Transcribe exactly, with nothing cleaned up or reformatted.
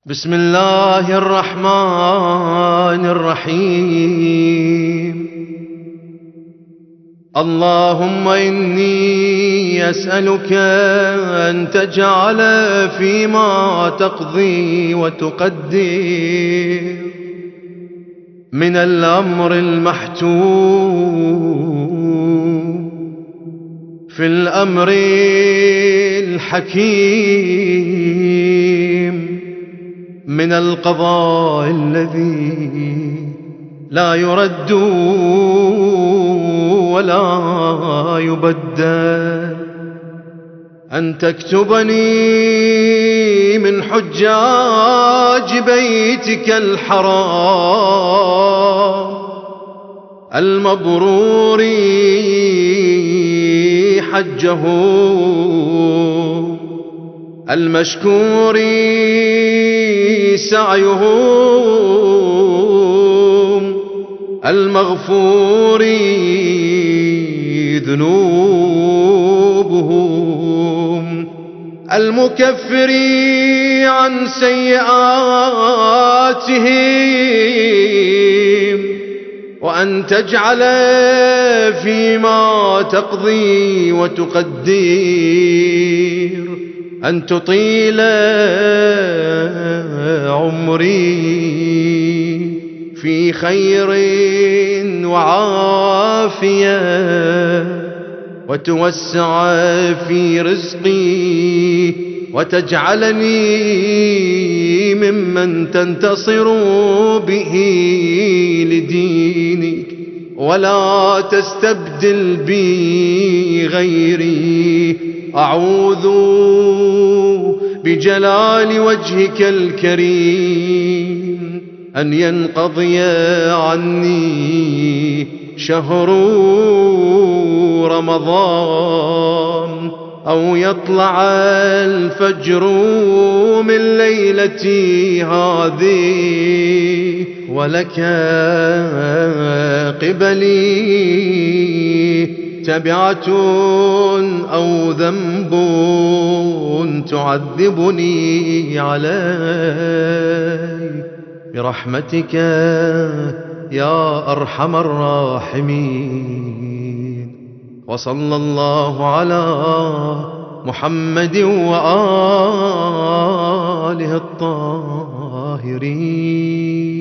بسم الله الرحمن الرحيم. اللهم إني أسألك أن تجعل فيما تقضي وتقدر من الأمر المحتوم في الأمر الحكيم من القضاء الذي لا يرد ولا يبدل، أن تكتبني من حجاج بيتك الحرام المبرور حجه المشكور سعيهم المغفور ذنوبهم المكفر عن سيئاتهم، وأن تجعل فيما تقضي وتقدر أن تطيل عمري في خير وعافية، وتوسع في رزقي، وتجعلني ممن تنتصر به لدينك، ولا تستبدل بي غيري. أعوذ بجلال وجهك الكريم أن ينقضي عني شهر رمضان، أو يطلع الفجر من ليلتي هذه، ولك قبلي تبعة أو ذنب تعذبني عليه، برحمتك يا أرحم الراحمين. وصلى الله على محمد وآله الطاهرين.